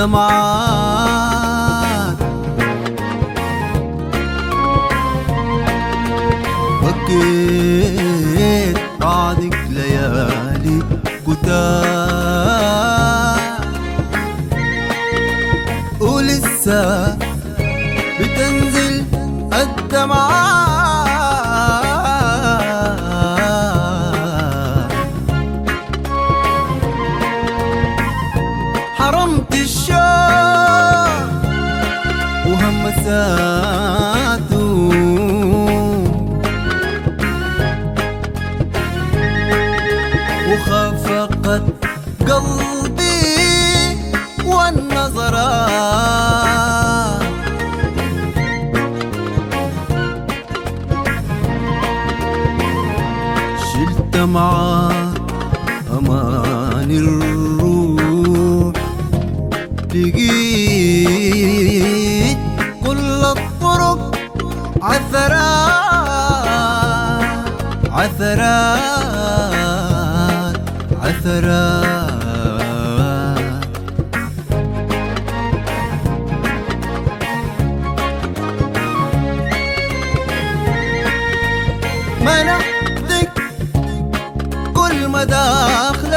الدمعات بكيت بعدك ليالي كتار ولسه بتنزل الدمعات حرمت الشوق وهمساته وخفقت قلبي والنظرات شلت معاه أمان الروح لقيت كل الطرق عثرات عثرات عثرات منحتك كل مداخل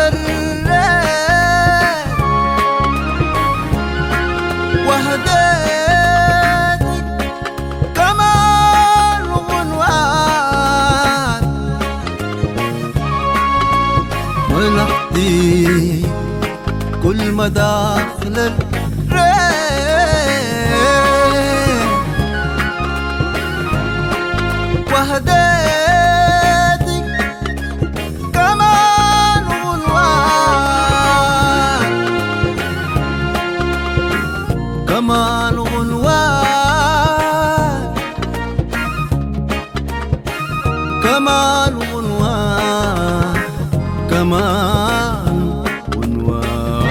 الريح وهديتك كمان غنوات منحتك كل مداخل الريح وهديتك كمان غنوات كمان غنوات كمان غنوات كمان غنوات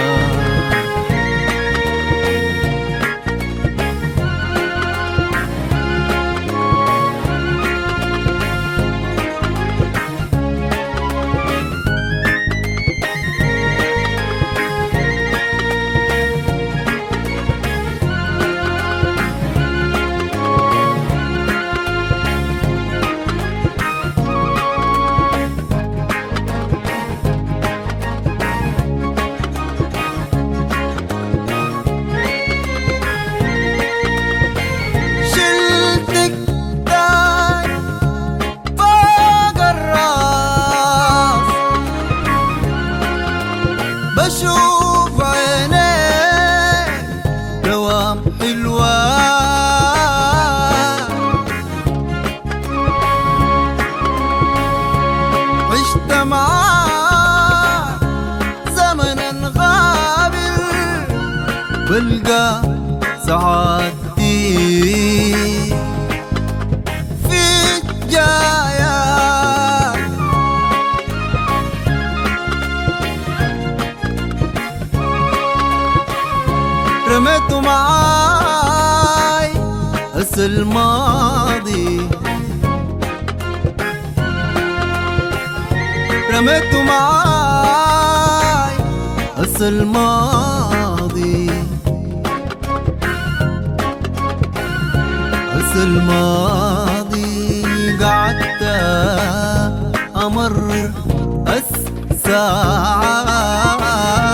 بشوف عينيك دوام حلوة عشت معاك زمنا غابر بلقى سعادتي في جايات رميت معاي أسى الماضي رميت معاي أسى الماضي أسى الماضي قعدت أمرر الساعات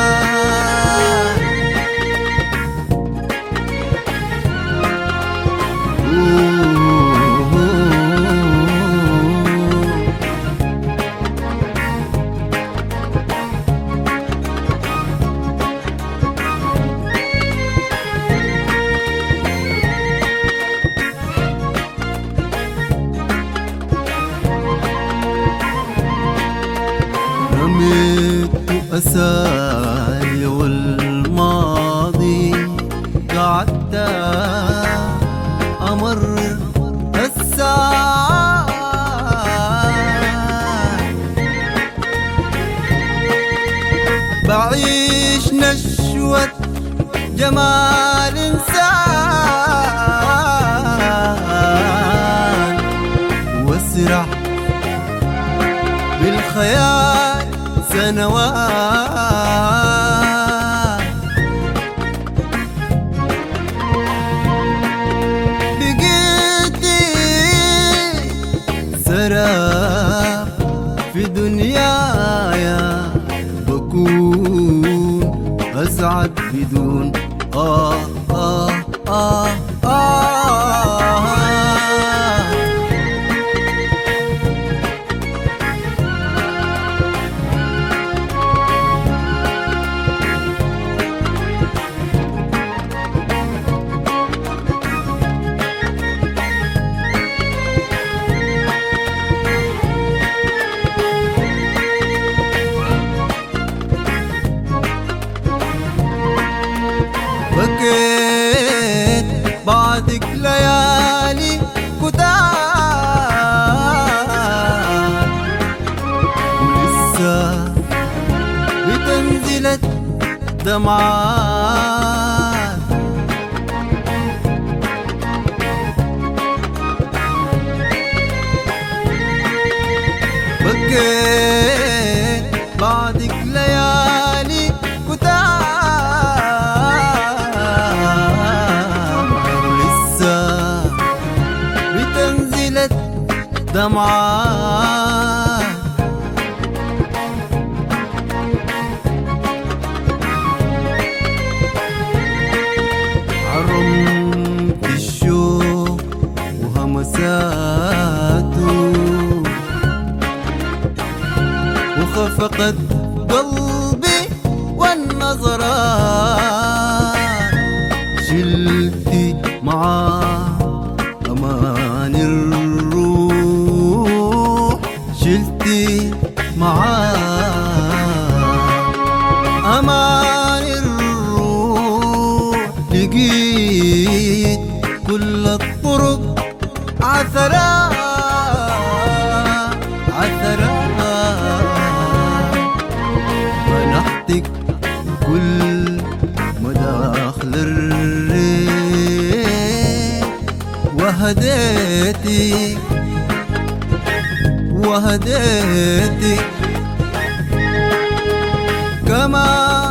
رميت أساي والماضي قعدت أمرر الساعات بعيش نشوة جمال إنسان واسرح بالخيال سنوات سلام في دنياي بكون أسعد بدون آه آه آه آه بكيت بعدك ليالي كتار ولسه بتنزل الدمعات بكيت بعدك ليالي دمعات حرمت الشوق وهمساته وخفقت قلبي والنظرات شلتي معاه أمان الروح شلتي معاه أمان الروح لقيت كل الطرق عثرات منحتك كل مداخل الريح وهديتي كما